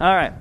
All right.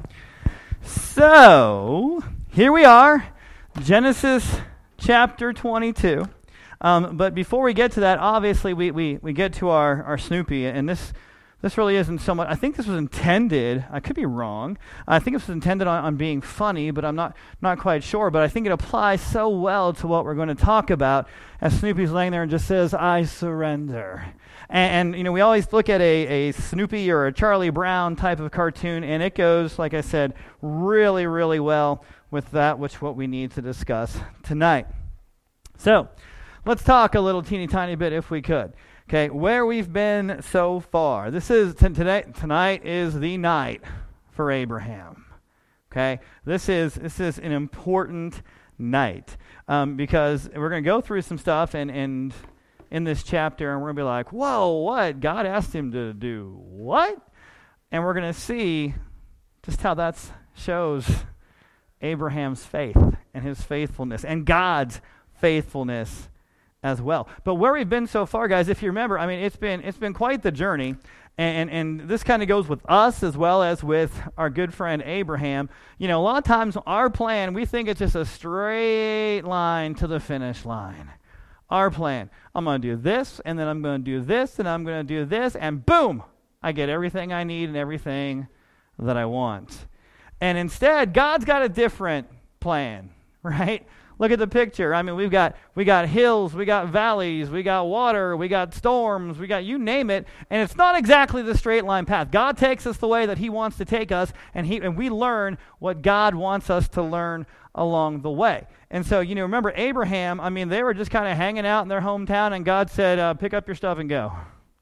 So, here we are, Genesis chapter 22. But before we get to that, obviously we get to our Snoopy, and this really isn't so much. I think this was intended, I could be wrong, I think this was intended on being funny, but I'm not quite sure, but I think it applies so well to what we're going to talk about as Snoopy's laying there and just says, I surrender. And you know, we always look at a Snoopy or a Charlie Brown type of cartoon, and it goes, like I said, really, really well with that, what we need to discuss tonight. So, let's talk a little teeny tiny bit if we could. Okay, where we've been so far. This is tonight is the night for Abraham. Okay, this is an important night because we're going to go through some stuff and in this chapter, and we're going to be like, whoa, what? God asked him to do what? And we're going to see just how that shows Abraham's faith and his faithfulness and God's faithfulness as well. But where we've been so far, guys, if you remember, I mean, it's been quite the journey, and this kind of goes with us as well as with our good friend Abraham. You know, a lot of times our plan, we think it's just a straight line to the finish line. Our plan, I'm going to do this, and then I'm going to do this, and I'm going to do this, and boom, I get everything I need and everything that I want. And instead, God's got a different plan, right? Look at the picture. I mean, we got hills, we got valleys, we got water, we got storms, we got you name it, and it's not exactly the straight line path. God takes us the way that he wants to take us, and we learn what God wants us to learn along the way. And so, you know, remember Abraham, I mean, they were just kind of hanging out in their hometown, and God said, pick up your stuff and go.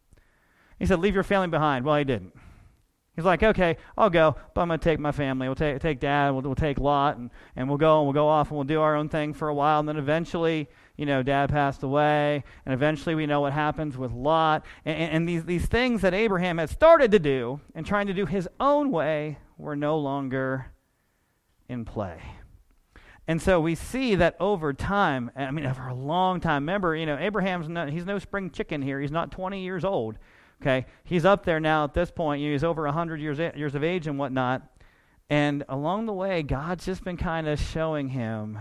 He said, leave your family behind. Well, he didn't. He's like, okay, I'll go, but I'm going to take my family. We'll take Dad, we'll take Lot, and we'll go off, and we'll do our own thing for a while. And then eventually, you know, Dad passed away, and eventually we know what happens with Lot. And these things that Abraham had started to do and trying to do his own way were no longer in play. And so we see that over time, I mean, over a long time, remember, you know, he's no spring chicken here. He's not 20 years old. Okay, he's up there now at this point. He's over 100 years of age and whatnot. And along the way, God's just been kind of showing him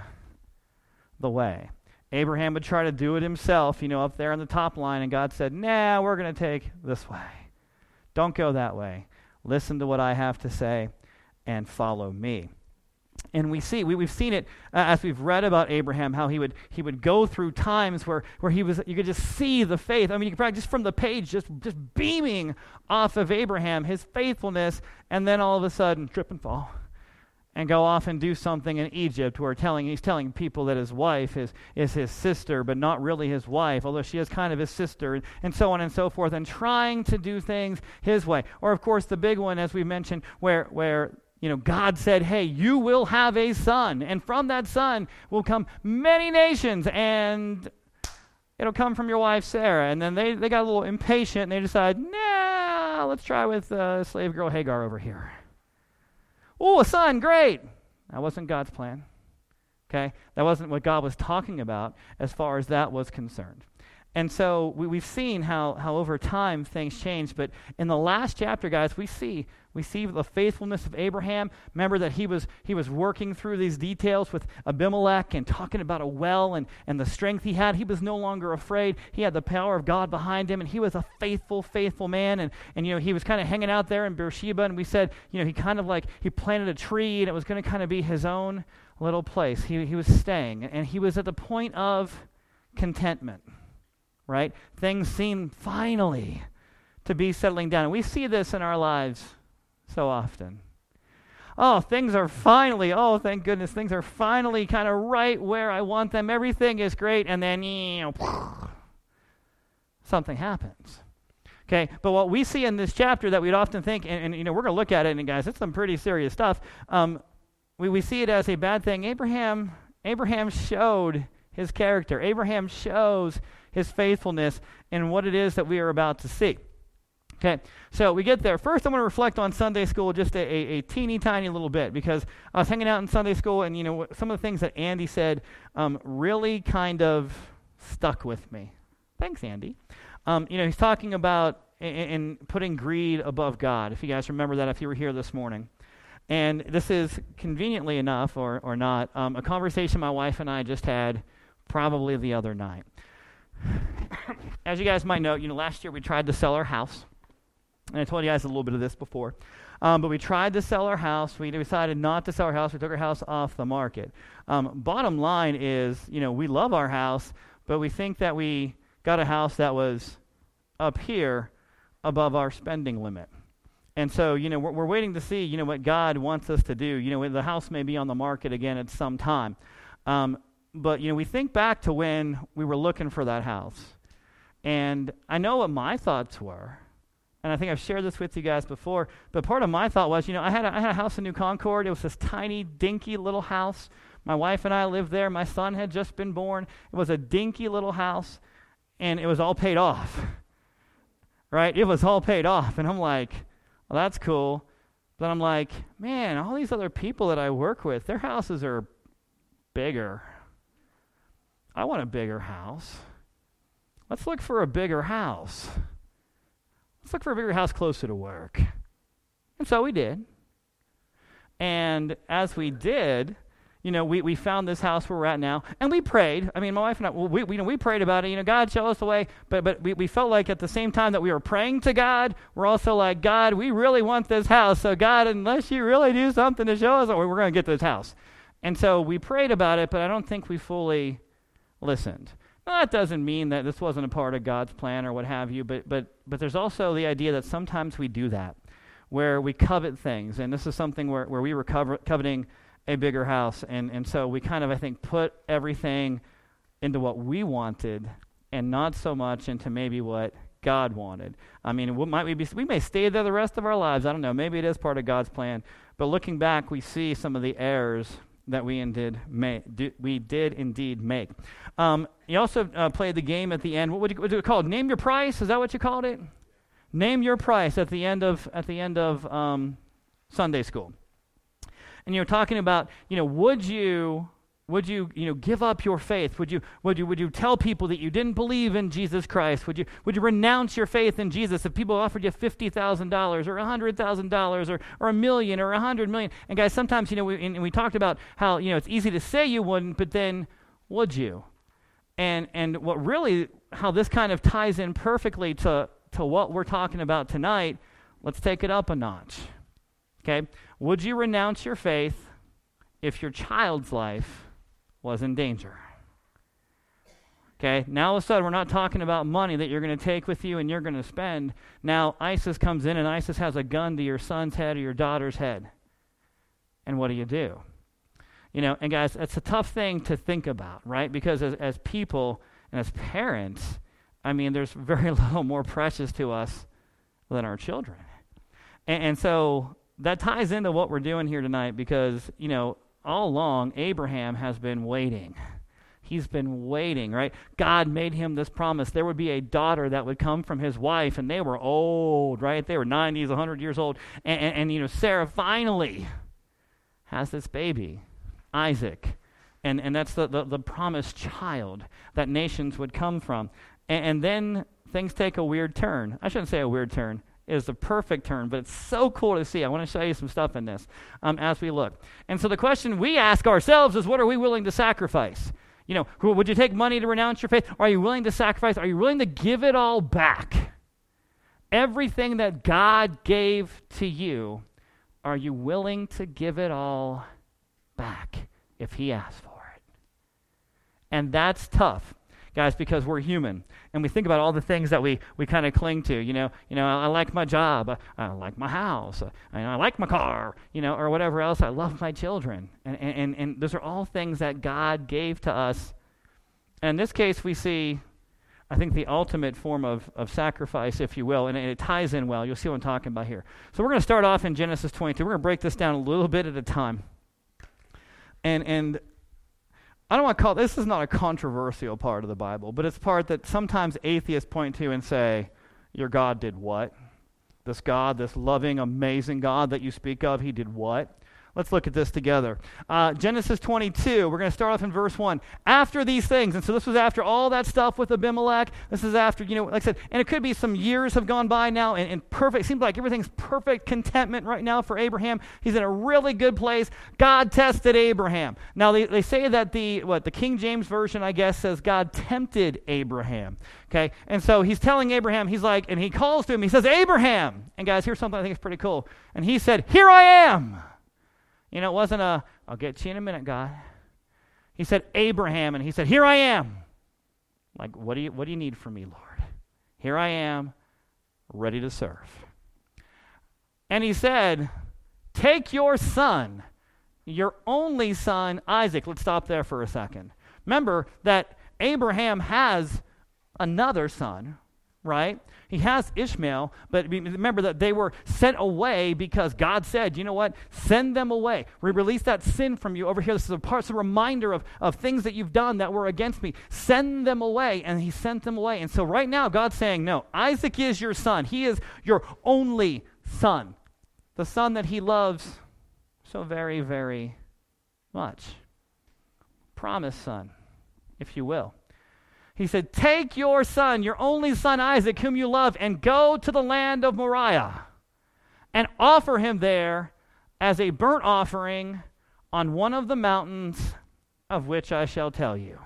the way. Abraham would try to do it himself, you know, up there on the top line. And God said, nah, we're going to take this way. Don't go that way. Listen to what I have to say and follow me. And we've seen it as we've read about Abraham, how he would go through times where you could just see the faith. I mean, you could probably just from the page, just beaming off of Abraham, his faithfulness, and then all of a sudden trip and fall and go off and do something in Egypt where he's telling people that his wife is his sister, but not really his wife, although she is kind of his sister, and so on and so forth, and trying to do things his way. Or, of course, the big one, as we mentioned, where you know, God said, hey, you will have a son, and from that son will come many nations, and it'll come from your wife, Sarah. And then they got a little impatient, and they decided, nah, let's try with slave girl Hagar over here. Oh, a son, great. That wasn't God's plan, okay? That wasn't what God was talking about as far as that was concerned. And so we've seen how over time things change. But in the last chapter, guys, we see the faithfulness of Abraham. Remember that he was working through these details with Abimelech and talking about a well and the strength he had. He was no longer afraid. He had the power of God behind him, and he was a faithful man. And you know, he was kind of hanging out there in Beersheba, and we said, you know, he planted a tree, and it was going to kind of be his own little place. He was staying, and he was at the point of contentment. Right? Things seem finally to be settling down. And we see this in our lives so often. Oh, things are finally, oh, thank goodness, things are finally kind of right where I want them. Everything is great, and then, you know, something happens. Okay, but what we see in this chapter that we'd often think, and you know, we're going to look at it, and guys, it's some pretty serious stuff. We see it as a bad thing. Abraham showed his character. Abraham shows his faithfulness in what it is that we are about to see. Okay, so we get there. First, I'm going to reflect on Sunday school just a teeny tiny little bit, because I was hanging out in Sunday school, and you know, some of the things that Andy said really kind of stuck with me. Thanks, Andy. You know, he's talking about in putting greed above God. If you guys remember that, if you were here this morning. And this is, conveniently enough, or not, a conversation my wife and I just had probably the other night. As you guys might know, last year we tried to sell our house. And I told you guys a little bit of this before. But we tried to sell our house. We decided not to sell our house. We took our house off the market. Bottom line is, we love our house, but we think that we got a house that was up here above our spending limit. And so, we're waiting to see, what God wants us to do. The house may be on the market again at some time. But, we think back to when we were looking for that house. And I know what my thoughts were. And I think I've shared this with you guys before. But part of my thought was, I had a house in New Concord. It was this tiny, dinky little house. My wife and I lived there. My son had just been born. It was a dinky little house. And it was all paid off. Right? It was all paid off. And I'm like, well, that's cool. But I'm like, man, all these other people that I work with, their houses are bigger. I want a bigger house. Let's look for a bigger house. Let's look for a bigger house closer to work. And so we did. And as we did, we found this house where we're at now, and we prayed. I mean, my wife and I, we prayed about it. God, show us the way. But we felt like at the same time that we were praying to God, we're also like, God, we really want this house. So God, unless you really do something to show us, we're going to get this house. And so we prayed about it, but I don't think we fully listened. Now, that doesn't mean that this wasn't a part of God's plan or what have you, but there's also the idea that sometimes we do that, where we covet things. And this is something where we were coveting a bigger house, and so we kind of, I think, put everything into what we wanted and not so much into maybe what God wanted. I mean, we may stay there the rest of our lives. I don't know. Maybe it is part of God's plan. But looking back, we see some of the errors that we did indeed make. You also played the game at the end. What would you call it? Name your price? Is that what you called it? Name your price at the end of Sunday school. And you're talking about, would you give up your faith? Would you tell people that you didn't believe in Jesus Christ? Would you renounce your faith in Jesus if people offered you $50,000 or $100,000 or $1 million or $100 million? And guys, sometimes we talked about how it's easy to say you wouldn't, but then would you? And what really how this kind of ties in perfectly to what we're talking about tonight. Let's take it up a notch. Okay, would you renounce your faith if your child's life was in danger? Okay, now all of a sudden we're not talking about money that you're going to take with you and you're going to spend. Now ISIS comes in and ISIS has a gun to your son's head or your daughter's head. And what do? And guys, it's a tough thing to think about, right? Because as people and as parents, I mean, there's very little more precious to us than our children. And so that ties into what we're doing here tonight because, all along, Abraham has been waiting. He's been waiting, right? God made him this promise. There would be a daughter that would come from his wife, and they were old, right? They were 90s, 100 years old. And Sarah finally has this baby, Isaac. And that's the promised child that nations would come from. And then things take a weird turn. I shouldn't say a weird turn. Is the perfect turn, but it's so cool to see. I want to show you some stuff in this as we look. And so the question we ask ourselves is, what are we willing to sacrifice? Would you take money to renounce your faith? Are you willing to sacrifice? Are you willing to give it all back? Everything that God gave to you, are you willing to give it all back if he asks for it? And that's tough, guys, because we're human. And we think about all the things that we kind of cling to. I like my job. I like my house. I like my car, or whatever else. I love my children. And those are all things that God gave to us. And in this case, we see, I think, the ultimate form of sacrifice, if you will, and it ties in well. You'll see what I'm talking about here. So we're going to start off in Genesis 22. We're going to break this down a little bit at a time. And I don't want to call this is not a controversial part of the Bible, but it's a part that sometimes atheists point to and say, your God did what? This God, this loving, amazing God that you speak of, he did what? Let's look at this together. Genesis 22, we're going to start off in verse 1. After these things, and so this was after all that stuff with Abimelech. This is after, like I said, and it could be some years have gone by now, and perfect, it seems like everything's perfect contentment right now for Abraham. He's in a really good place. God tested Abraham. Now, they say that the King James Version, I guess, says God tempted Abraham. Okay, and so he's telling Abraham, he's like, and he calls to him, he says, Abraham. And guys, here's something I think is pretty cool. And he said, here I am. It wasn't I'll get you in a minute, God. He said, Abraham, and he said, here I am. Like, what do you need from me, Lord? Here I am, ready to serve. And he said, take your son, your only son, Isaac. Let's stop there for a second. Remember that Abraham has another son, right? He has Ishmael, but remember that they were sent away because God said, you know what? Send them away. Release that sin from you over here. This is a reminder of things that you've done that were against me. Send them away. And he sent them away. And so right now, God's saying, no, Isaac is your son. He is your only son. The son that he loves so very, very much. Promised son, if you will. He said, take your son, your only son Isaac, whom you love, and go to the land of Moriah and offer him there as a burnt offering on one of the mountains of which I shall tell you.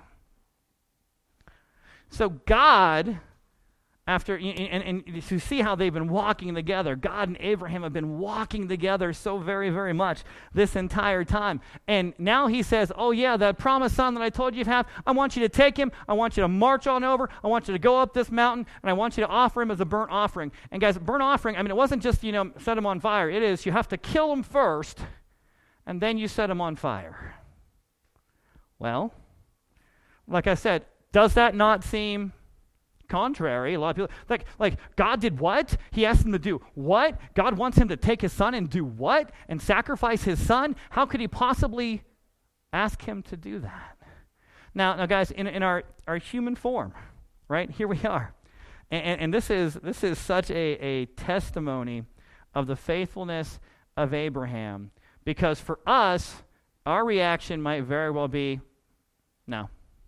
So God, after, and you see how they've been walking together. God and Abraham have been walking together so very, very much this entire time. And now he says, oh yeah, that promised son that I told you to have, I want you to take him, I want you to march on over, I want you to go up this mountain, and I want you to offer him as a burnt offering. And guys, burnt offering, it wasn't just, set him on fire. It is, you have to kill him first, and then you set him on fire. Well, like I said, does that not seem contrary? A lot of people, like God did what? He asked him to do what? God wants him to take his son and do what? And sacrifice his son? How could he possibly ask him to do that? Now guys, in our human form, right? Here we are. And this is such a testimony of the faithfulness of Abraham, because for us, our reaction might very well be, no,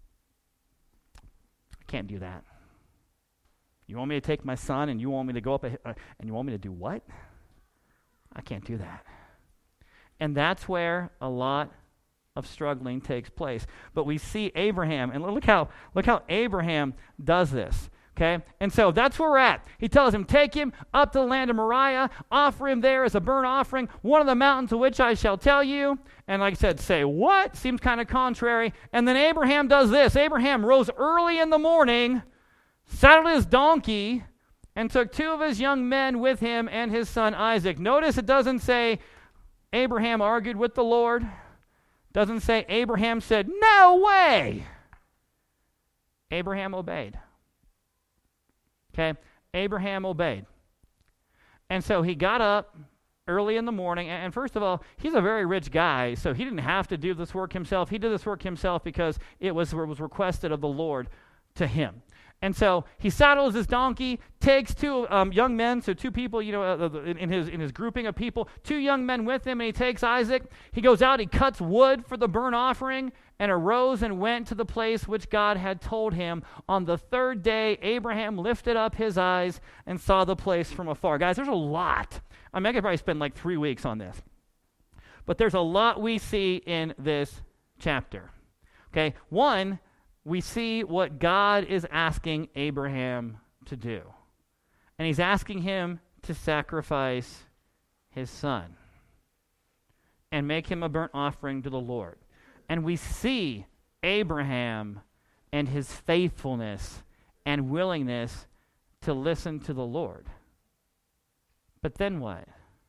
I can't do that. You want me to take my son and you want me to go up and you want me to do what? I can't do that. And that's where a lot of struggling takes place. But we see Abraham, and look how Abraham does this. Okay? And so that's where we're at. He tells him, take him up to the land of Moriah, offer him there as a burnt offering, one of the mountains of which I shall tell you. And like I said, say what? Seems kind of contrary. And then Abraham does this. Abraham rose early in the morning, saddled his donkey, and took two of his young men with him and his son Isaac. Notice it doesn't say Abraham argued with the Lord. Doesn't say Abraham said, no way. Abraham obeyed. Okay? Abraham obeyed. And so he got up early in the morning, and first of all, he's a very rich guy, so he didn't have to do this work himself. He did this work himself because it was requested of the Lord to him. And so he saddles his donkey, takes two young men, so two people, in his grouping of people, two young men with him, and he takes Isaac. He goes out, he cuts wood for the burnt offering, and arose and went to the place which God had told him. On the third day, Abraham lifted up his eyes and saw the place from afar. Guys, there's a lot. I could probably spend like 3 weeks on this. But there's a lot we see in this chapter. Okay, one, we see what God is asking Abraham to do. And he's asking him to sacrifice his son and make him a burnt offering to the Lord. And we see Abraham and his faithfulness and willingness to listen to the Lord. But then what?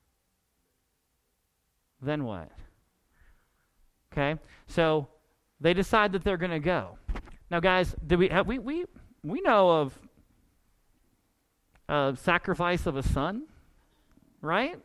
Then what? Okay, so they decide that they're going to go. Now, guys, we know of sacrifice of a son, right?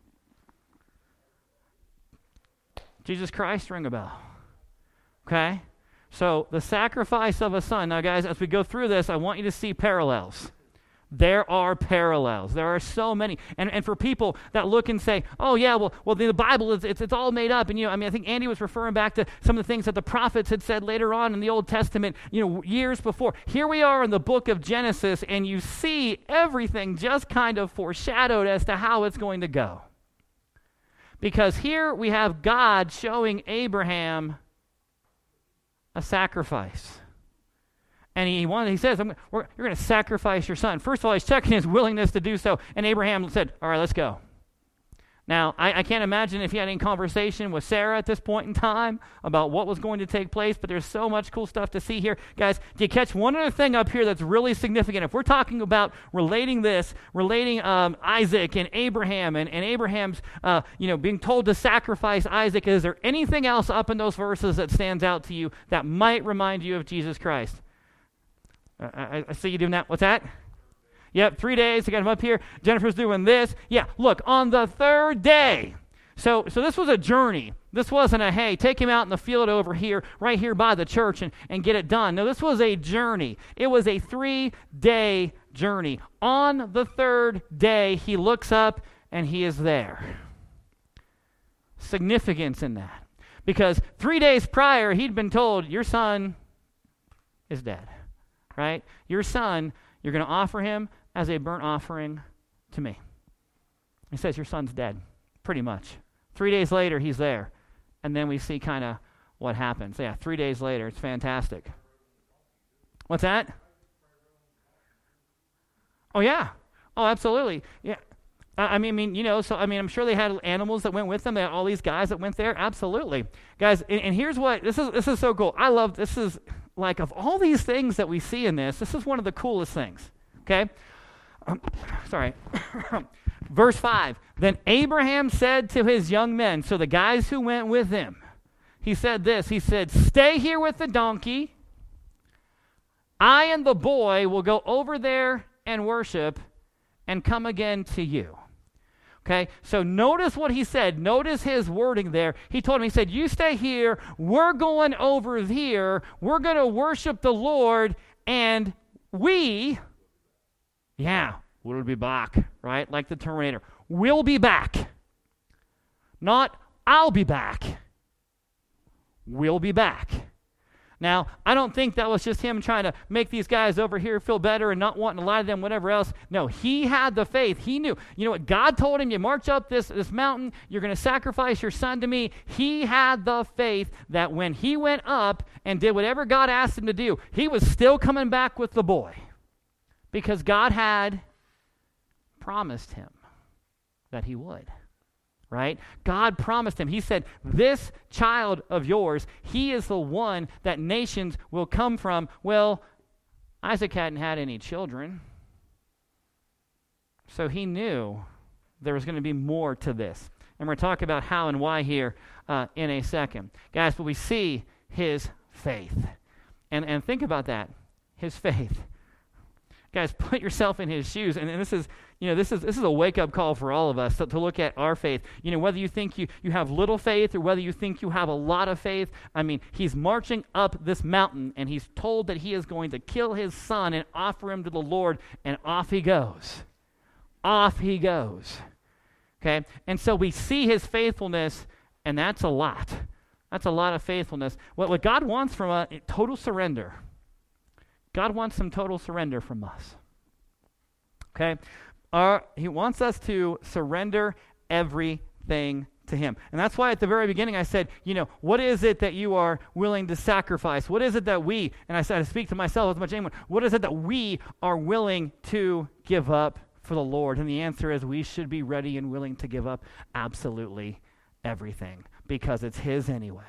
Jesus Christ, ring a bell. Okay? So the sacrifice of a son. Now, guys, as we go through this, I want you to see parallels. There are parallels. There are so many. And for people that look and say, oh, yeah, well, the Bible, it's all made up. And, I think Andy was referring back to some of the things that the prophets had said later on in the Old Testament, years before. Here we are in the book of Genesis, and you see everything just kind of foreshadowed as to how it's going to go. Because here we have God showing Abraham a sacrifice. And he says, you're going to sacrifice your son. First of all, he's checking his willingness to do so. And Abraham said, all right, let's go. Now, I can't imagine if he had any conversation with Sarah at this point in time about what was going to take place, but there's so much cool stuff to see here. Guys, do you catch one other thing up here that's really significant? If we're talking about relating Isaac and Abraham and Abraham's, being told to sacrifice Isaac, is there anything else up in those verses that stands out to you that might remind you of Jesus Christ? I see you doing that. What's that? Yep, 3 days. I got him up here. Jennifer's doing this. Yeah, look, on the third day. So this was a journey. This wasn't a, hey, take him out in the field over here, right here by the church and get it done. No, this was a journey. It was a 3-day journey. On the third day, he looks up and he is there. Significance in that. Because 3 days prior, he'd been told, your son is dead. Right? Your son, you're going to offer him as a burnt offering to me. He says, your son's dead, pretty much. 3 days later, he's there. And then we see kind of what happens. Yeah, 3 days later, it's fantastic. What's that? Oh, yeah. Oh, absolutely. Yeah. I'm sure they had animals that went with them. They had all these guys that went there. Absolutely. Guys, and here's what, this is so cool. I love, this is, like, of all these things that we see in this is one of the coolest things, okay? Verse 5, then Abraham said to his young men, so the guys who went with him, he said this, he said, stay here with the donkey. I and the boy will go over there and worship and come again to you. Okay, so notice what he said. Notice his wording there. He told him, he said, you stay here. We're going over here. We're going to worship the Lord, and we'll be back, right? Like the Terminator. We'll be back. Not, I'll be back. We'll be back. Now, I don't think that was just him trying to make these guys over here feel better and not wanting to lie to them, whatever else. No, he had the faith. He knew. You know what? God told him, you march up this mountain, you're going to sacrifice your son to me. He had the faith that when he went up and did whatever God asked him to do, he was still coming back with the boy because God had promised him that he would. Right? God promised him. He said, this child of yours, he is the one that nations will come from. Well, Isaac hadn't had any children. So he knew there was going to be more to this. And we're going to talk about how and why here in a second. Guys, but we see his faith. And think about that. His faith. Guys, put yourself in his shoes. And this is a wake-up call for all of us to look at our faith. Whether you think you have little faith or whether you think you have a lot of faith, he's marching up this mountain and he's told that he is going to kill his son and offer him to the Lord, and off he goes. Off he goes. Okay? And so we see his faithfulness, and that's a lot. That's a lot of faithfulness. What God wants from us, total surrender. God wants some total surrender from us. Okay? He wants us to surrender everything to him. And that's why at the very beginning I said, what is it that you are willing to sacrifice? What is it that we, and I said, I speak to myself as much as anyone, what is it that we are willing to give up for the Lord? And the answer is we should be ready and willing to give up absolutely everything because it's his anyway.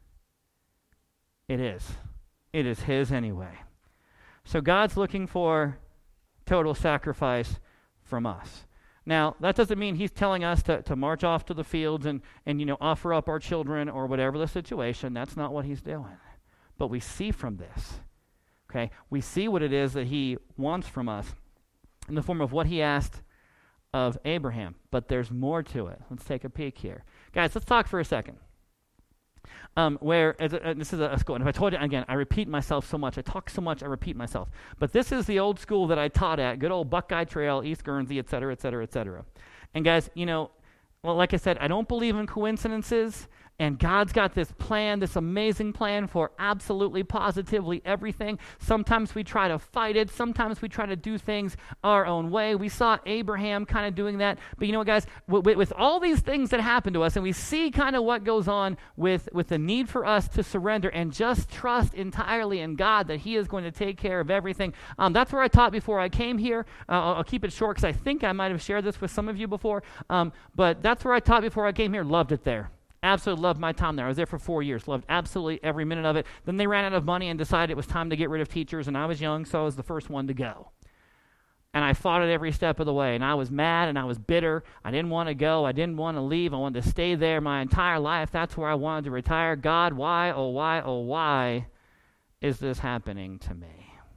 It is. It is his anyway. So God's looking for total sacrifice from us. Now, that doesn't mean he's telling us to march off to the fields and offer up our children or whatever the situation. That's not what he's doing. But we see from this, okay, we see what it is that he wants from us in the form of what he asked of Abraham. But there's more to it. Let's take a peek here. Guys, let's talk for a second. This is a school, and if I told you, again, I repeat myself so much. I talk so much, I repeat myself. But this is the old school that I taught at, good old Buckeye Trail, East Guernsey, et cetera, et cetera, et cetera. And guys, well, like I said, I don't believe in coincidences, and God's got this plan, this amazing plan for absolutely, positively everything. Sometimes we try to fight it. Sometimes we try to do things our own way. We saw Abraham kind of doing that. But you know what, guys? With all these things that happen to us, and we see kind of what goes on with the need for us to surrender and just trust entirely in God that He is going to take care of everything. That's where I taught before I came here. I'll keep it short because I think I might have shared this with some of you before. But that's where I taught before I came here. Loved it there. Absolutely loved my time there. I was there for 4 years. Loved absolutely every minute of it. Then they ran out of money and decided it was time to get rid of teachers, and I was young, so I was the first one to go. And I fought it every step of the way, and I was mad, and I was bitter. I didn't want to go. I didn't want to leave. I wanted to stay there my entire life. That's where I wanted to retire. God, why, oh, why is this happening to me?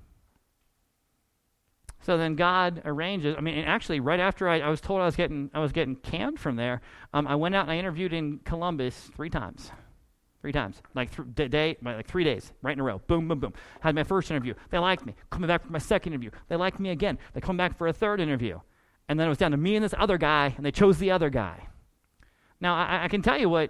So then God arranges. Actually, right after I was told I was getting canned from there, I went out and I interviewed in Columbus 3 times, like 3 days, right in a row. Boom, boom, boom. Had my first interview. They liked me. Coming back for my second interview. They liked me again. They come back for a third interview, and then it was down to me and this other guy, and they chose the other guy. Now I can tell you what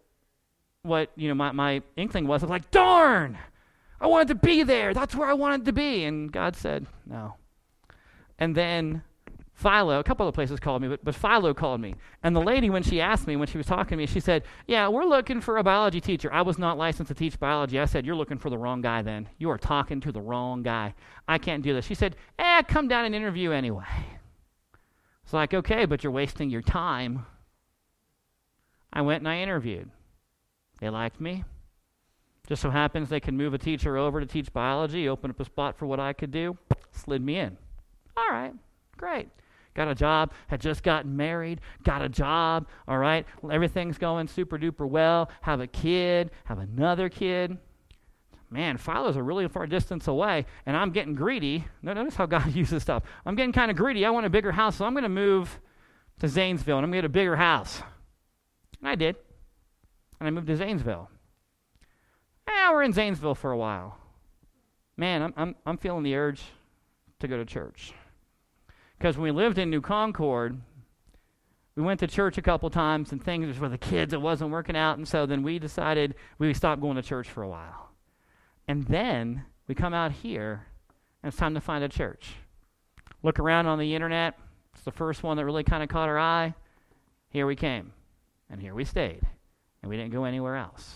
my inkling was. I was like, darn, I wanted to be there. That's where I wanted to be, and God said no. And then Philo, a couple of places called me, but Philo called me. And the lady, when she asked me, when she was talking to me, she said, yeah, we're looking for a biology teacher. I was not licensed to teach biology. I said, you're looking for the wrong guy then. You are talking to the wrong guy. I can't do this. She said, come down and interview anyway. It's like, okay, but you're wasting your time. I went and I interviewed. They liked me. Just so happens they could move a teacher over to teach biology, open up a spot for what I could do, slid me in. All right, great. Got a job, had just gotten married, got a job, all right. Everything's going super duper well. Have a kid, have another kid. Man, Philo's a really far distance away, and I'm getting greedy. Notice how God uses stuff. I'm getting kind of greedy. I want a bigger house, so I'm going to move to Zanesville, and I'm going to get a bigger house. And I did. And I moved to Zanesville. We're in Zanesville for a while. Man, I'm feeling the urge to go to church. Because when we lived in New Concord, we went to church a couple times, and things with the kids, it wasn't working out, and so then we decided we stopped going to church for a while. And then we come out here, and it's time to find a church. Look around on the internet. It's the first one that really kind of caught our eye. Here we came, and here we stayed, and we didn't go anywhere else.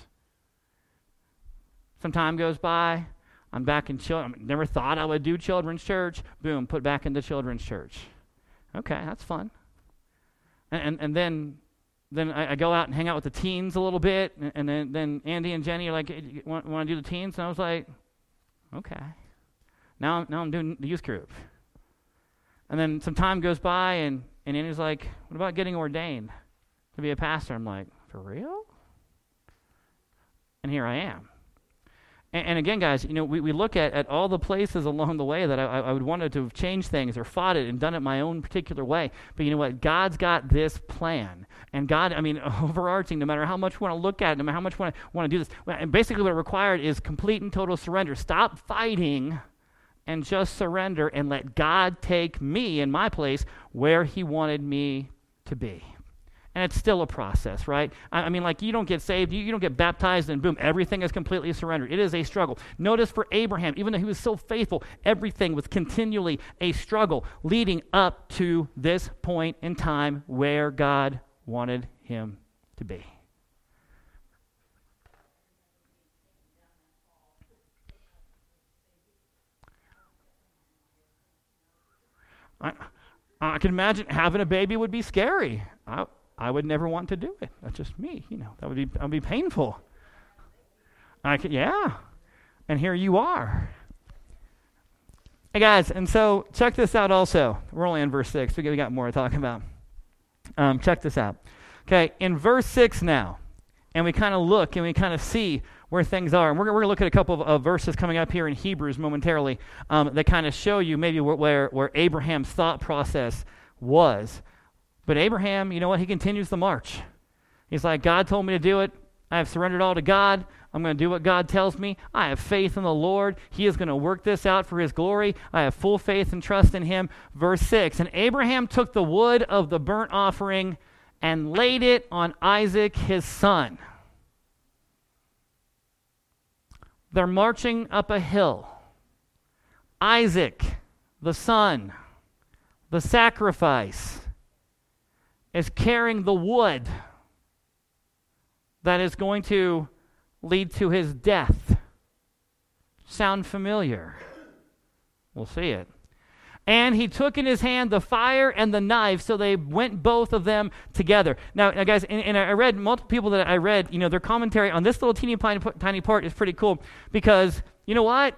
Some time goes by. I'm back in never thought I would do children's church. Boom, put back into children's church. Okay, that's fun. And then I go out and hang out with the teens a little bit, and then Andy and Jenny are like, hey, want to do the teens? And I was like, okay. Now I'm doing the youth group. And then some time goes by, and Andy's like, what about getting ordained to be a pastor? I'm like, for real? And here I am. And again, guys, we look at all the places along the way that I would wanted to have changed things or fought it and done it my own particular way. But you know what? God's got this plan. And God, overarching, no matter how much we want to look at it, no matter how much we want to do this, and basically what it required is complete and total surrender. Stop fighting and just surrender and let God take me in my place where He wanted me to be. And it's still a process, right? You don't get saved, you don't get baptized, and boom, everything is completely surrendered. It is a struggle. Notice for Abraham, even though he was so faithful, everything was continually a struggle leading up to this point in time where God wanted him to be. I can imagine having a baby would be scary. I would never want to do it. That's just me, That would be painful. Yeah. And here you are. Hey guys, and so check this out also. We're only in verse 6. We got more to talk about. Check this out. Okay, in verse 6 now, and we kind of look and we kind of see where things are. And we're going to look at a couple of verses coming up here in Hebrews momentarily that kind of show you maybe where Abraham's thought process was. But Abraham, you know what? He continues the march. He's like, God told me to do it. I have surrendered all to God. I'm going to do what God tells me. I have faith in the Lord. He is going to work this out for his glory. I have full faith and trust in him. Verse 6, and Abraham took the wood of the burnt offering and laid it on Isaac his son. They're marching up a hill. Isaac, the son, the sacrifice, is carrying the wood that is going to lead to his death. Sound familiar? We'll see it. And he took in his hand the fire and the knife, so they went both of them together. Now guys, and I read, multiple people that I read, their commentary on this little tiny part is pretty cool, because you know what?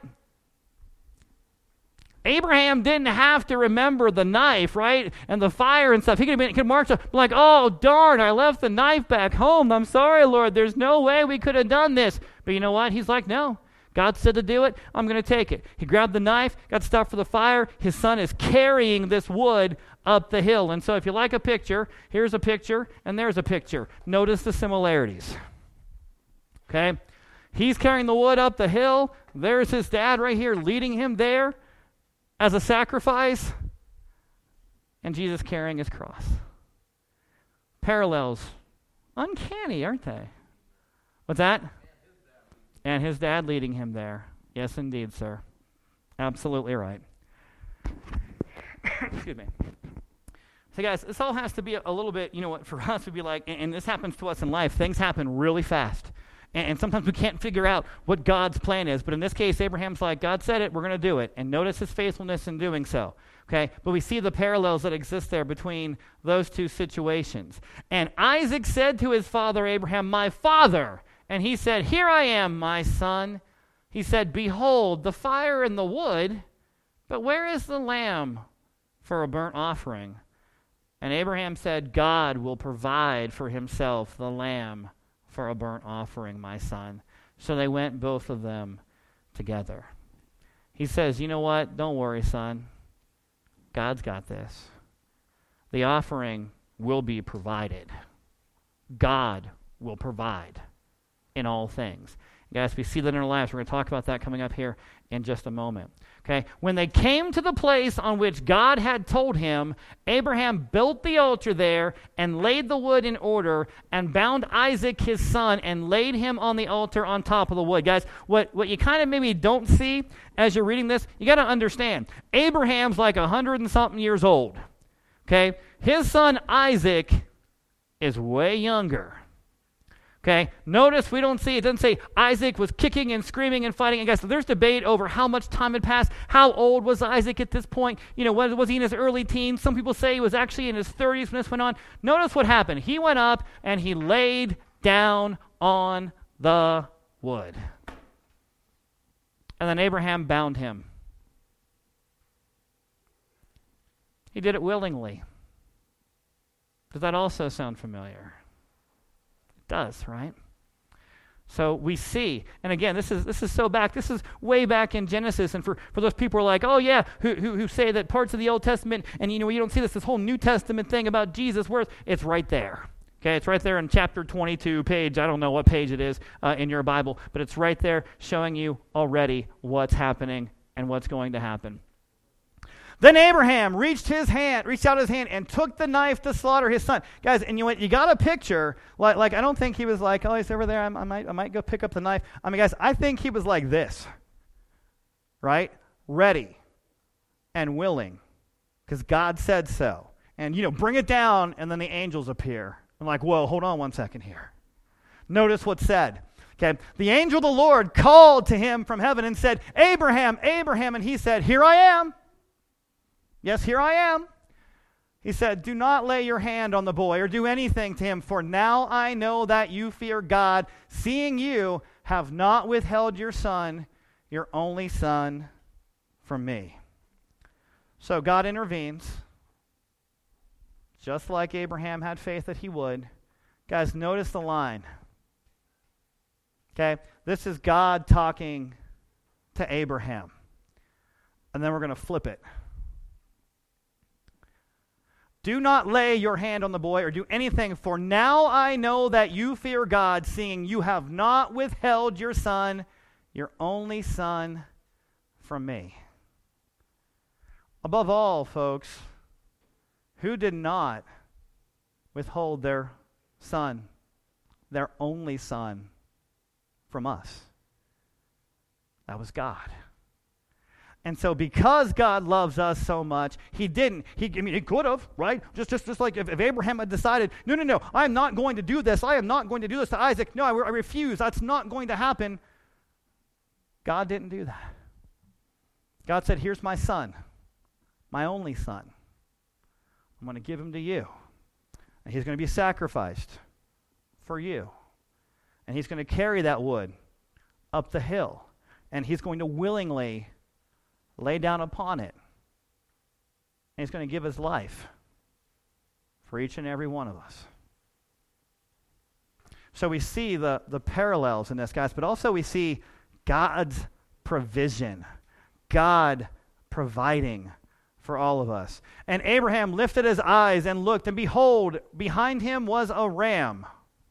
Abraham didn't have to remember the knife, right? And the fire and stuff. He could march up like, oh, darn, I left the knife back home. I'm sorry, Lord. There's no way we could have done this. But you know what? He's like, no. God said to do it. I'm going to take it. He grabbed the knife, got stuff for the fire. His son is carrying this wood up the hill. And so if you like a picture, here's a picture, and there's a picture. Notice the similarities. Okay? He's carrying the wood up the hill. There's his dad right here leading him there as a sacrifice, and Jesus carrying his cross. Parallels. Uncanny, aren't they? What's that? And his dad leading him there. Yes, indeed, sir. Absolutely right. Excuse me. So guys, this all has to be a little bit, for us would be like, and this happens to us in life, things happen really fast. And sometimes we can't figure out what God's plan is. But in this case, Abraham's like, God said it, we're going to do it. And notice his faithfulness in doing so. Okay? But we see the parallels that exist there between those two situations. And Isaac said to his father Abraham, my father. And he said, here I am, my son. He said, behold, the fire and the wood, but where is the lamb for a burnt offering? And Abraham said, God will provide for himself the lamb for a burnt offering, my son. So they went, both of them, together. He says, you know what? Don't worry, son. God's got this. The offering will be provided. God will provide in all things. Guys, we see that in our lives. We're going to talk about that coming up here in just a moment. Okay, when they came to the place on which God had told him, Abraham built the altar there and laid the wood in order and bound Isaac his son and laid him on the altar on top of the wood. Guys, what you kind of maybe don't see as you're reading this, you got to understand, Abraham's like 100 and something years old. Okay, his son Isaac is way younger. Okay, notice we don't see, it doesn't say Isaac was kicking and screaming and fighting. And guys, so there's debate over how much time had passed. How old was Isaac at this point? Was he in his early teens? Some people say he was actually in his 30s when this went on. Notice what happened. He went up and he laid down on the wood. And then Abraham bound him. He did it willingly. Does that also sound familiar? Does, right? So we see, and again, this is so back, this is way back in Genesis, and for those people who are like, oh yeah, who say that parts of the Old Testament, and you don't see this whole New Testament thing about Jesus' worth, it's right there. Okay, it's right there in chapter 22, page, I don't know what page it is in your Bible, but it's right there showing you already what's happening and what's going to happen. Then Abraham reached out his hand and took the knife to slaughter his son. Guys, and you got a picture, like I don't think he was like, oh, he's over there, I might go pick up the knife. I mean, guys, I think he was like this, right? Ready and willing, because God said so. And, bring it down, and then the angels appear. I'm like, whoa, hold on one second here. Notice what's said. Okay, the angel of the Lord called to him from heaven and said, Abraham, Abraham, and he said, here I am. Yes, here I am. He said, do not lay your hand on the boy or do anything to him, for now I know that you fear God, seeing you have not withheld your son, your only son, from me. So God intervenes, just like Abraham had faith that he would. Guys, notice the line. Okay, this is God talking to Abraham. And then we're going to flip it. do not lay your hand on the boy or do anything, for now I know that you fear God, seeing you have not withheld your son, your only son, from me. Above all, folks, who did not withhold their son, their only son, from us? That was God. And so because God loves us so much, he didn't. He could have, right? Just like if Abraham had decided, no, I'm not going to do this. I am not going to do this to Isaac. No, I refuse. That's not going to happen. God didn't do that. God said, here's my son, my only son. I'm going to give him to you. And he's going to be sacrificed for you. And he's going to carry that wood up the hill. And he's going to willingly lay down upon it. And he's going to give his life for each and every one of us. So we see the parallels in this, guys, but also we see God's provision. God providing for all of us. And Abraham lifted his eyes and looked, and behold, behind him was a ram.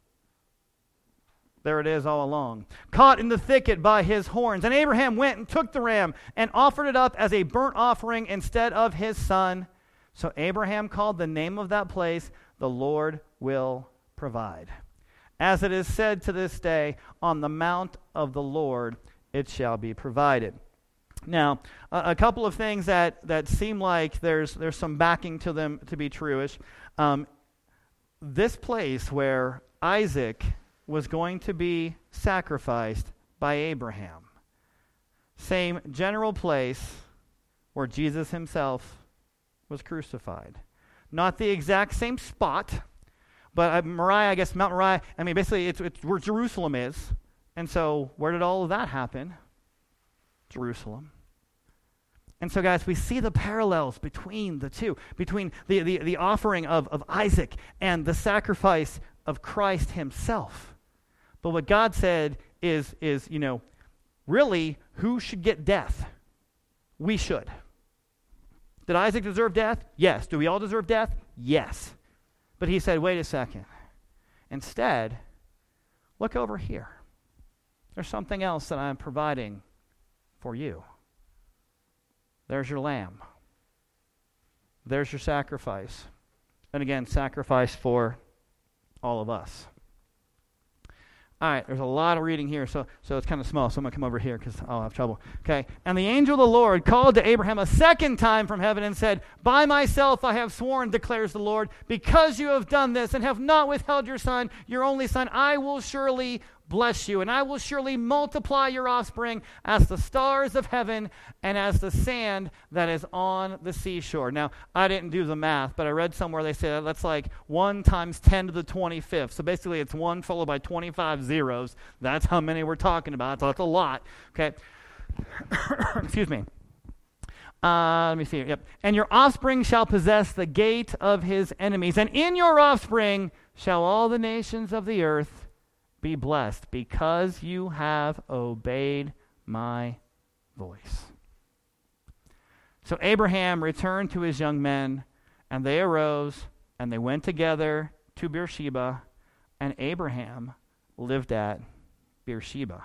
There it is all along, caught in the thicket by his horns. And Abraham went and took the ram and offered it up as a burnt offering instead of his son. So Abraham called the name of that place, the Lord will provide. As it is said to this day, on the mount of the Lord it shall be provided. Now, a couple of things that seem like there's some backing to them to be true-ish. This place where Isaac was going to be sacrificed by Abraham. Same general place where Jesus himself was crucified. Not the exact same spot, but Moriah, I guess Mount Moriah, basically it's where Jerusalem is. And so where did all of that happen? Jerusalem. And so, guys, we see the parallels between the two, between the offering of Isaac and the sacrifice of Christ himself. But what God said is really, who should get death? We should. Did Isaac deserve death? Yes. Do we all deserve death? Yes. But he said, wait a second. Instead, look over here. There's something else that I'm providing for you. There's your lamb. There's your sacrifice. And again, sacrifice for all of us. All right, there's a lot of reading here, so it's kind of small, so I'm going to come over here because I'll have trouble. Okay, and the angel of the Lord called to Abraham a second time from heaven and said, by myself I have sworn, declares the Lord, because you have done this and have not withheld your son, your only son, I will surely bless you, and I will surely multiply your offspring as the stars of heaven and as the sand that is on the seashore. Now, I didn't do the math, but I read somewhere they say that's like 1 times 10 to the 25th. So basically it's 1 followed by 25 zeros. That's how many we're talking about. So that's a lot. Okay. Excuse me. Let me see. Yep. And your offspring shall possess the gate of his enemies, and in your offspring shall all the nations of the earth be blessed, because you have obeyed my voice. So Abraham returned to his young men, and they arose, and they went together to Beersheba, and Abraham lived at Beersheba.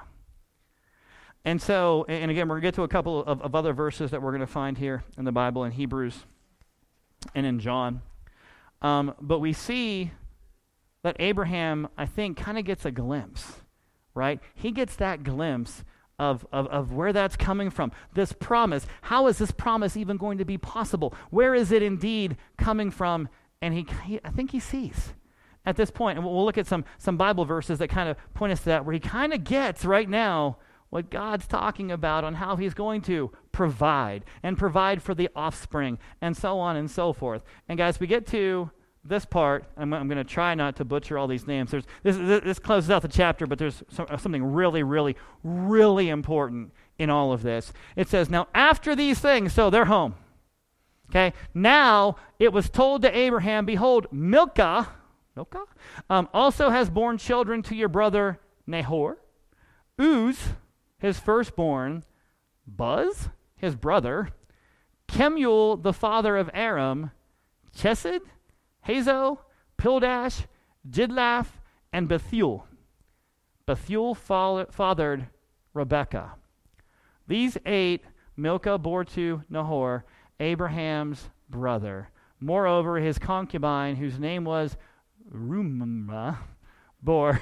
And so, and again, we're going to get to a couple of other verses that we're going to find here in the Bible, in Hebrews and in John. But we see that Abraham, I think, kind of gets a glimpse, right? He gets that glimpse of where that's coming from. This promise, how is this promise even going to be possible? Where is it indeed coming from? And I think he sees at this point, and we'll look at some Bible verses that kind of point us to that, where he kind of gets right now what God's talking about on how he's going to provide for the offspring and so on and so forth. And guys, we get to this part, I'm going to try not to butcher all these names. This closes out the chapter, but there's something really, really, really important in all of this. It says, now after these things, so they're home. Okay, now it was told to Abraham, behold, Milcah also has borne children to your brother Nahor. Uz, his firstborn, his brother, Kemuel, the father of Aram, Chesed, Hazo, Pildash, Jidlaph, and Bethuel. Bethuel fathered Rebekah. These 8 Milcah bore to Nahor, Abraham's brother. Moreover, his concubine, whose name was Reumah, bore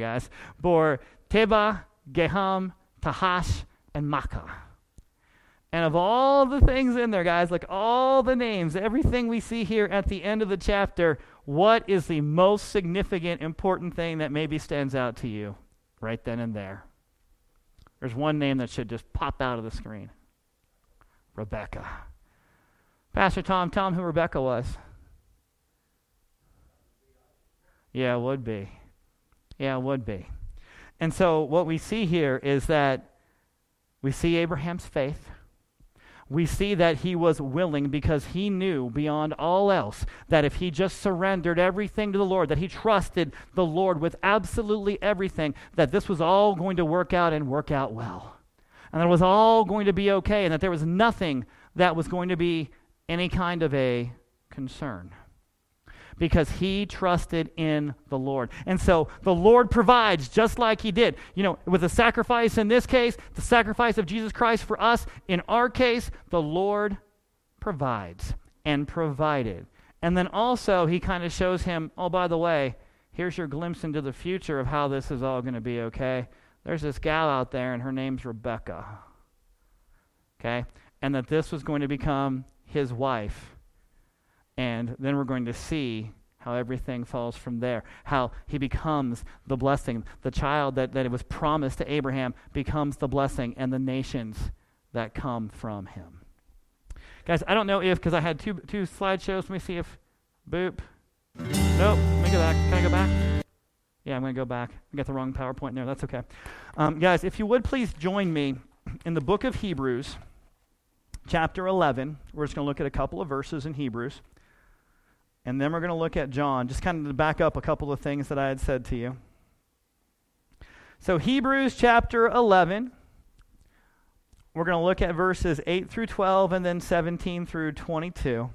Teba, Geham, Tahash, and Makkah. And of all the things in there, guys, like all the names, everything we see here at the end of the chapter, what is the most significant, important thing that maybe stands out to you right then and there? There's one name that should just pop out of the screen. Rebekah. Pastor Tom, tell him who Rebekah was. Yeah, it would be. Yeah, it would be. And so what we see here is that we see Abraham's faith. We see that he was willing because he knew beyond all else that if he just surrendered everything to the Lord, that he trusted the Lord with absolutely everything, that this was all going to work out and work out well. And that it was all going to be okay, and that there was nothing that was going to be any kind of a concern. Because he trusted in the Lord. And so the Lord provides just like he did. You know, with the sacrifice in this case, the sacrifice of Jesus Christ for us, in our case, the Lord provides and provided. And then also he kind of shows him, oh, by the way, here's your glimpse into the future of how this is all going to be, okay? There's this gal out there and her name's Rebekah. Okay? And that this was going to become his wife. And then we're going to see how everything falls from there, how he becomes the blessing. The child that it was promised to Abraham becomes the blessing, and the nations that come from him. Guys, I don't know if, because I had two slideshows. Let me see if, boop. Nope, let me go back. Can I go back? Yeah, I'm going to go back. I got the wrong PowerPoint there. That's okay. Guys, if you would please join me in the book of Hebrews, chapter 11. We're just going to look at a couple of verses in Hebrews. And then we're going to look at John, just kind of to back up a couple of things that I had said to you. So Hebrews chapter 11, we're going to look at verses 8 through 12 and then 17 through 22.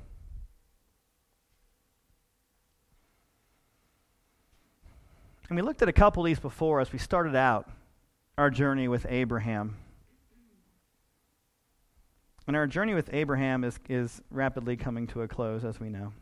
And we looked at a couple of these before as we started out our journey with Abraham. And our journey with Abraham is rapidly coming to a close, as we know.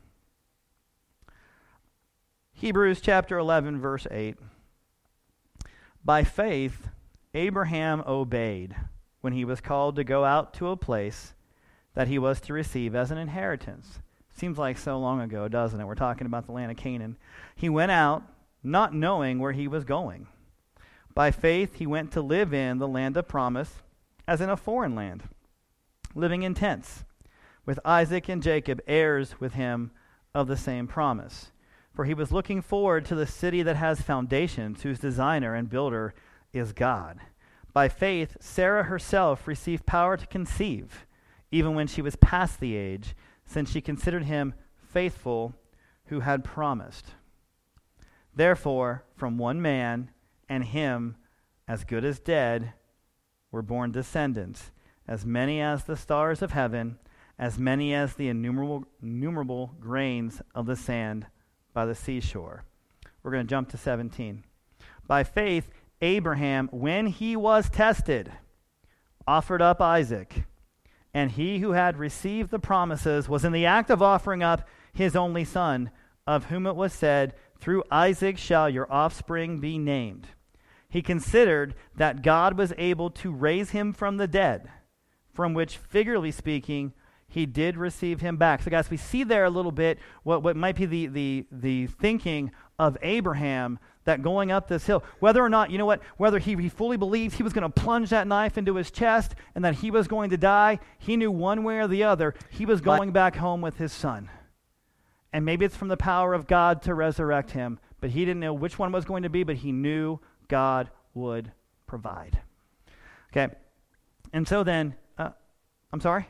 Hebrews chapter 11, verse 8. By faith, Abraham obeyed when he was called to go out to a place that he was to receive as an inheritance. Seems like so long ago, doesn't it? We're talking about the land of Canaan. He went out not knowing where he was going. By faith, he went to live in the land of promise as in a foreign land, living in tents, with Isaac and Jacob, heirs with him of the same promise. For he was looking forward to the city that has foundations, whose designer and builder is God. By faith, Sarah herself received power to conceive, even when she was past the age, since she considered him faithful who had promised. Therefore, from one man, and him as good as dead, were born descendants, as many as the stars of heaven, as many as the innumerable grains of the sand by the seashore. We're going to jump to 17. By faith, Abraham, when he was tested, offered up Isaac. And he who had received the promises was in the act of offering up his only son, of whom it was said, through Isaac shall your offspring be named. He considered that God was able to raise him from the dead, from which, figuratively speaking, he did receive him back. So guys, we see there a little bit what might be the thinking of Abraham, that going up this hill, whether or not, whether he fully believed he was going to plunge that knife into his chest and that he was going to die, he knew one way or the other, he was going back home with his son. And maybe it's from the power of God to resurrect him, but he didn't know which one was going to be, but he knew God would provide. Okay, and so then, I'm sorry?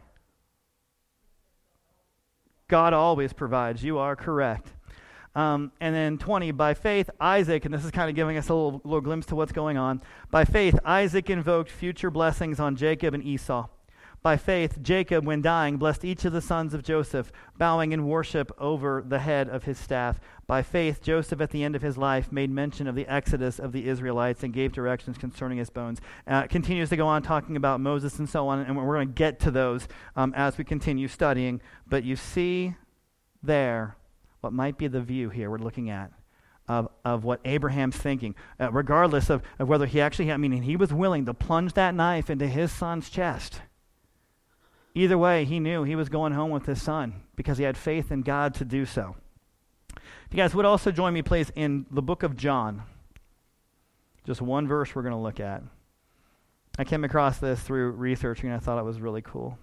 God always provides. You are correct. And then 20, by faith, Isaac, and this is kind of giving us a little glimpse to what's going on. By faith, Isaac invoked future blessings on Jacob and Esau. By faith, Jacob, when dying, blessed each of the sons of Joseph, bowing in worship over the head of his staff. By faith, Joseph, at the end of his life, made mention of the exodus of the Israelites and gave directions concerning his bones. Continues to go on talking about Moses and so on, and we're going to get to those as we continue studying. But you see there what might be the view here we're looking at of what Abraham's thinking, regardless of whether he actually had, he was willing to plunge that knife into his son's chest. Either way, he knew he was going home with his son because he had faith in God to do so. If you guys would also join me, please, in the book of John. Just one verse we're going to look at. I came across this through researching, and I thought it was really cool.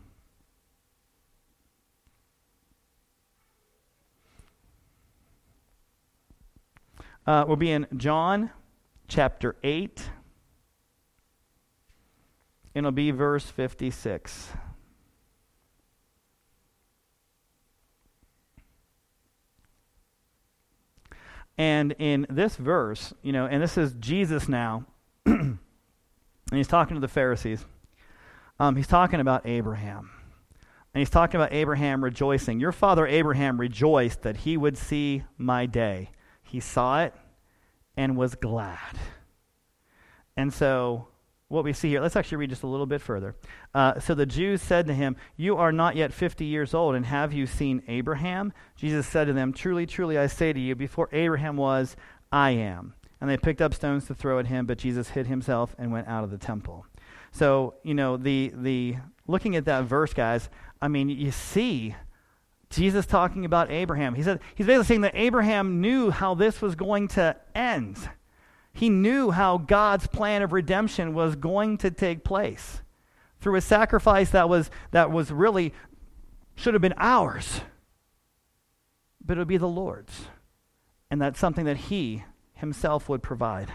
We'll be in John chapter 8, and it'll be verse 56. And in this verse, and this is Jesus now, and he's talking to the Pharisees. He's talking about Abraham. And he's talking about Abraham rejoicing. Your father Abraham rejoiced that he would see my day. He saw it and was glad. And so what we see here, let's actually read just a little bit further. So the Jews said to him, "You are not yet 50 years old, and have you seen Abraham?" Jesus said to them, "Truly, truly, I say to you, before Abraham was, I am." And they picked up stones to throw at him, but Jesus hid himself and went out of the temple. So, the looking at that verse, guys, you see Jesus talking about Abraham. He's basically saying that Abraham knew how this was going to end. He knew how God's plan of redemption was going to take place through a sacrifice that was really should have been ours, but it would be the Lord's, and that's something that He Himself would provide.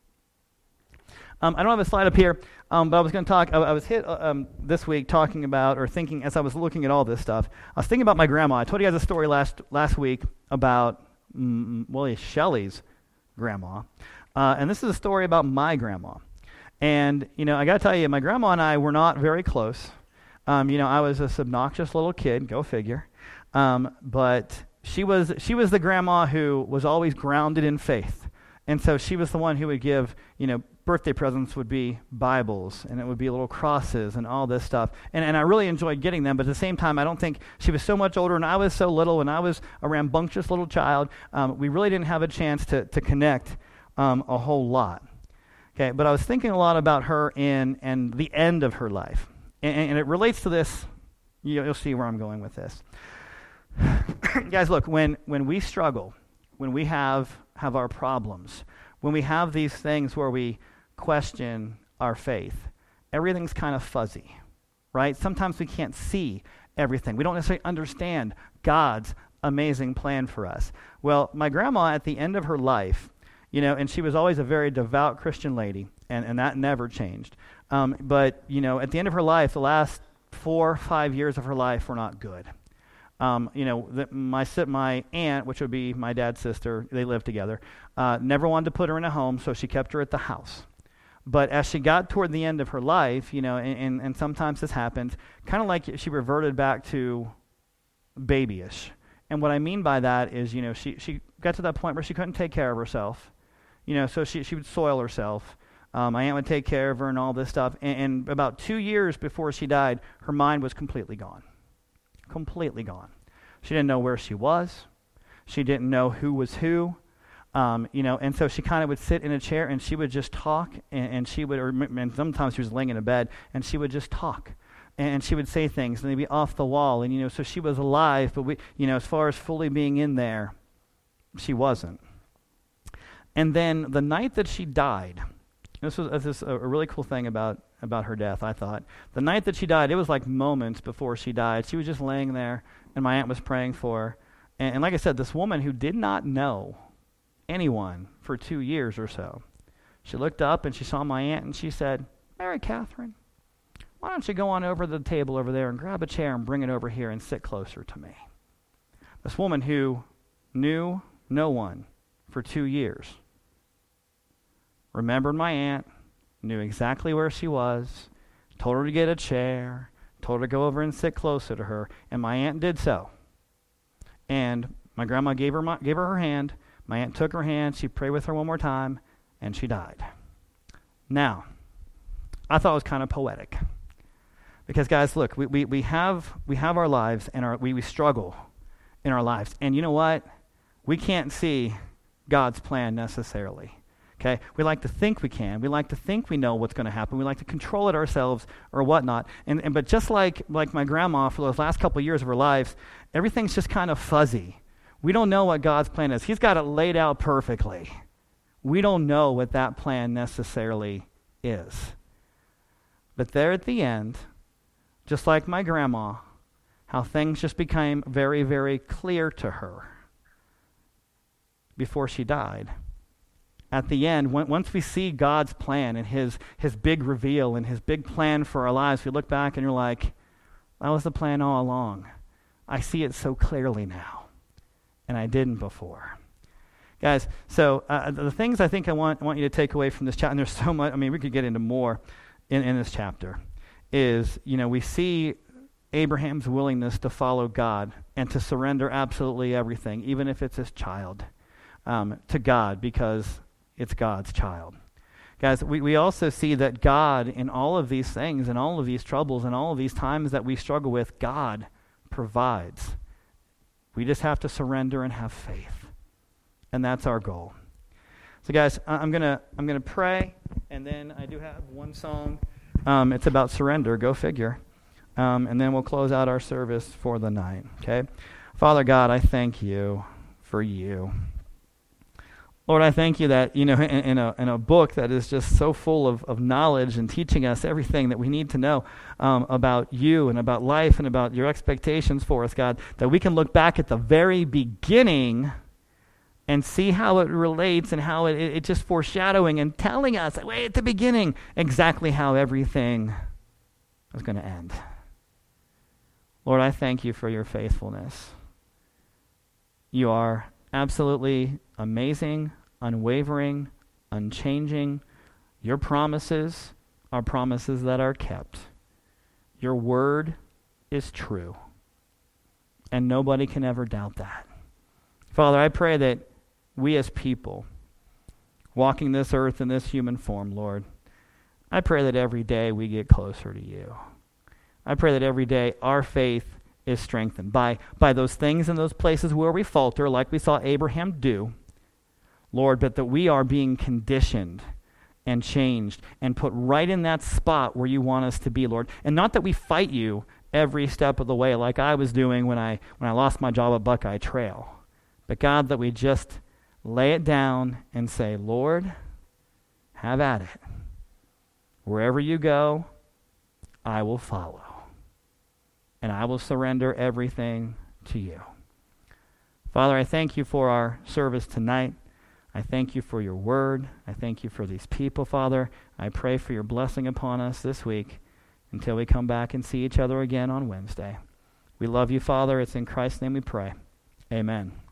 I don't have a slide up here, but I was going to talk. I was hit this week talking about, or thinking, as I was looking at all this stuff, I was thinking about my grandma. I told you guys a story last week about Shelley's grandma. And this is a story about my grandma. And, I got to tell you, my grandma and I were not very close. I was this obnoxious little kid, go figure. But she was the grandma who was always grounded in faith. And so she was the one who would give, birthday presents would be Bibles, and it would be little crosses and all this stuff. And I really enjoyed getting them, but at the same time, I don't think she was so much older, and I was so little, and I was a rambunctious little child. We really didn't have a chance to connect a whole lot. Okay, but I was thinking a lot about her and the end of her life. And it relates to this. You'll see where I'm going with this. Guys, look, when we struggle, when we have our problems, when we have these things where we question our faith, everything's kind of fuzzy, right? Sometimes we can't see everything. We don't necessarily understand God's amazing plan for us. Well, my grandma, at the end of her life, and she was always a very devout Christian lady, and that never changed. But, at the end of her life, the last 4 or 5 years of her life were not good. My aunt, which would be my dad's sister, they lived together, never wanted to put her in a home, so she kept her at the house. But as she got toward the end of her life, and sometimes this happens, kind of like she reverted back to babyish. And what I mean by that is, she got to that point where she couldn't take care of herself. So she would soil herself. My aunt would take care of her and all this stuff. And about 2 years before she died, her mind was completely gone. Completely gone. She didn't know where she was. She didn't know who was who. And so she kind of would sit in a chair and she would just talk, and she would, and sometimes she was laying in a bed, and she would just talk. And she would say things, and they'd be off the wall. And, so she was alive, but as far as fully being in there, she wasn't. And then the night that she died, this was a really cool thing about her death, I thought. The night that she died, it was like moments before she died. She was just laying there, and my aunt was praying for her. And like I said, this woman who did not know anyone for 2 years or so, she looked up and she saw my aunt, and she said, "Mary Catherine, why don't you go on over to the table over there and grab a chair and bring it over here and sit closer to me?" This woman who knew no one for 2 years remembered my aunt, knew exactly where she was, told her to get a chair, told her to go over and sit closer to her, and my aunt did so. And my grandma gave her her hand. My aunt took her hand. She prayed with her one more time, and she died. Now, I thought it was kind of poetic. Because, guys, look, we have our lives, and we struggle in our lives. And you know what? We can't see God's plan necessarily. Okay? We like to think we can. We like to think we know what's going to happen. We like to control it ourselves or whatnot. But just like my grandma for those last couple of years of her lives, everything's just kind of fuzzy. We don't know what God's plan is. He's got it laid out perfectly. We don't know what that plan necessarily is. But there at the end, just like my grandma, how things just became very, very clear to her before she died. At the end, once we see God's plan and his big reveal and his big plan for our lives, we look back and you're like, that was the plan all along. I see it so clearly now, and I didn't before. Guys, so the things I think I want you to take away from this chapter, and there's so much, we could get into more in this chapter, is, we see Abraham's willingness to follow God and to surrender absolutely everything, even if it's his child, to God, because it's God's child. Guys, we also see that God, in all of these things, in all of these troubles, in all of these times that we struggle with, God provides. We just have to surrender and have faith. And that's our goal. So guys, I'm gonna pray, and then I do have one song. It's about surrender, go figure. And then we'll close out our service for the night, okay? Father God, I thank you for you. Lord, I thank you that, in a book that is just so full of knowledge and teaching us everything that we need to know about you and about life and about your expectations for us, God, that we can look back at the very beginning and see how it relates and how it just foreshadowing and telling us, way at the beginning, exactly how everything was going to end. Lord, I thank you for your faithfulness. You are absolutely amazing, unwavering, unchanging. Your promises are promises that are kept. Your word is true, and nobody can ever doubt that. Father, I pray that we as people walking this earth in this human form, Lord, I pray that every day we get closer to you. I pray that every day our faith is strengthened by those things and those places where we falter, like we saw Abraham do, Lord, but that we are being conditioned and changed and put right in that spot where you want us to be, Lord. And not that we fight you every step of the way like I was doing when I lost my job at Buckeye Trail. But God, that we just lay it down and say, Lord, have at it. Wherever you go, I will follow. And I will surrender everything to you. Father, I thank you for our service tonight. I thank you for your word. I thank you for these people, Father. I pray for your blessing upon us this week until we come back and see each other again on Wednesday. We love you, Father. It's in Christ's name we pray. Amen.